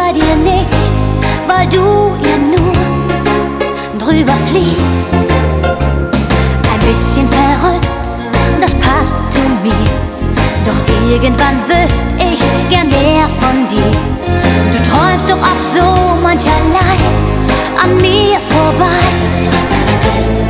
bei dir nicht, weil du ja nur drüber fliegst. Ein bisschen verrückt, das passt zu mir, doch irgendwann wüsst ich gern mehr von dir. Du träumst doch auch so mancherlei an mir vorbei.